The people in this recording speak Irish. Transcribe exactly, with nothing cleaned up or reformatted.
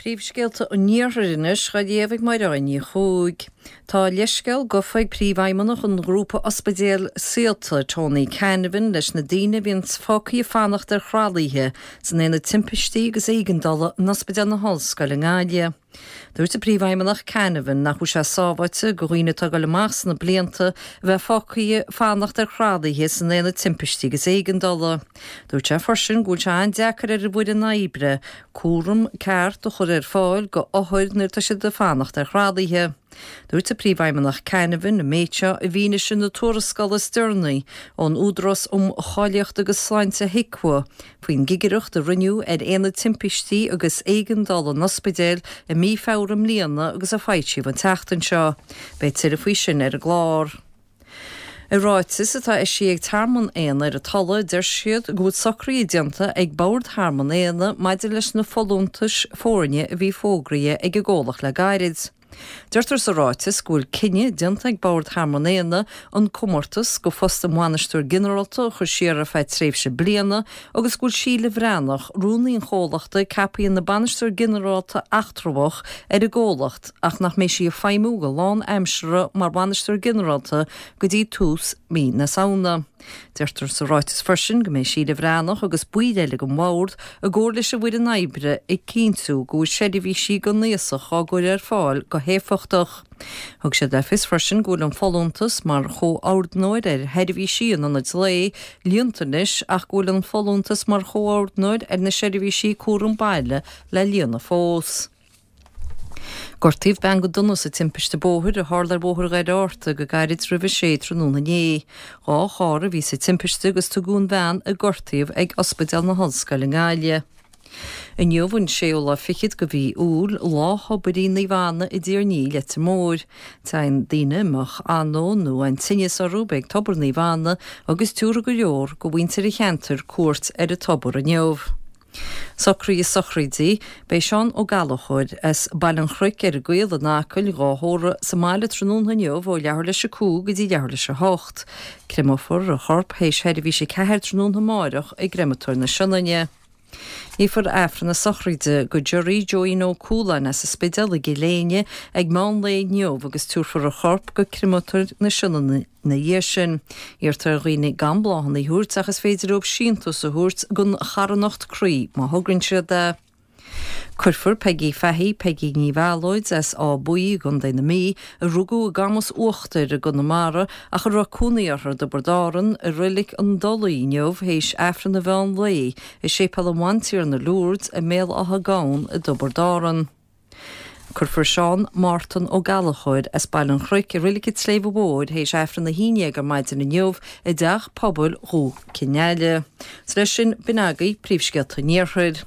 Príomhscéalta ó níorthairis ga dhéamh maireáine chúig. Tá leisceal go faig príomhhaimneach an grúpa ospidéal Síalta Tony Canavan leis na daoine bhíonn fácaí fannacht ar chrálaithe san éana timpistí agus éigandala na ospidéal na hallscoil in Gáile. Dúirt a príomhhaimneach Canavan nach chu sé sábhaite go dhaoine tá go le más na blianta bheith fácaí fannacht ar chrálaithe san éana timpistí agus éigandala. Dúirt sé forsin gúil se an deacar ar bhuiid an aibre, cúram, ceart a chur ar fáil go óthir nuair tá sé de fannacht ar chrálaithe. Dúirt a príomhhaimneach Canavan na méite a bhíine sin na tuarascála Stirnaí ón údras um cháilíocht agus sláinte hicua, faoin gigeireacht a riniú ar éana timpistí agus éigandala na ospidéal i mí fáram líana agus a fáidtíomh an teachtain seo, beit tir a faoi sin ar a glár. I ráitis atá is sí ag tarman éana ar a talla deir siad gúd socraí dianta ag bord harman éana maidir leis na folúntais fórne a bhí fógraí ag a ggólach le gairid. Deirtar sa ráitis gúil cinne dianta ag bord harmonéana an comórtas go fosta mhainistúir generalta chu siar a feid tréimhse bliana agus gúil síle bhreanach rúnaíon chólachta capíon na banistúir generalta achtrabhach ar a ggólacht ach nach mé sí a feimú go lán aimsere mar banistúir generalta go dtí tús mí na saona. Deirtar sa ráitis fersin go mé síle bhreanach agus buidéile go mhórd a ggóir leis a bhuiid an aibre ag cíntú go séidir bhí sí go níosach á gúil ar fáil go héfachtach. Thug sé de fis fersin gúil an folúntas mar cho áardnóid ar heidirhí síon an lé líontanis ach gúil an folúntas mar cho áardnóid ar na séidirhí sí cuaran baile le líonna fós. Gortíh ben go duna sa timpiste bóthir a hálar bóthir gaid áirta go gairid rih sé tróna né. Á chára bhí sa timpiste agus tugún bhean a gortíh ag ospidéal na hallscoil in Gáile. I nniuhann séola fichiid go bhí úl lá hobbidí na bhana i dtír ní lete mór. Táin daoine mach anó nó an tinne sarú beag tobar na bhana agus túra go leor go bhaintear i cheantar cuairt ar a tobar a neamh. Socraí is sochraidí, bei seán ó galachóid as bailin chruic ar a gcuil a nácail gáthóra sa máile tróna neamh ó leabhar leis a cú go dtí leabhar leis a hocht. Crimófar a chorp hééis heidir bhí sé ceithir tróna máireach ag grimatóir na sionnaine. Ní fur efran na sochraide go deirí joí nó cúlain as sa spidéal i giléine ag mán le neamh agus túrfar a chorp go crimatóir na sionnaine na dhé sin. Íartar roioine gambláhan í thuirt agus féidirób síntas a thuirt gon charanacht crí má thugann siad de. Curfur pegí fehí pegí ní bhealóid as á buí gon daine mí a rugú a gamas uachtar a gon mara a chu racúnaíarthar de bordáran a rilik an dolaí neamh hééis efran na bhean lé i sé pelamantíar na Lourdes a méal a gáin a do bordáran. Curfur seán Martin ó Galachóid as bailin chruic a rilikid sléomh bóid hééis efran na híine gur maidin na neamh i d deach pobl rú cineile. Sa leis sin binagaí príomhscéalta níorthaid.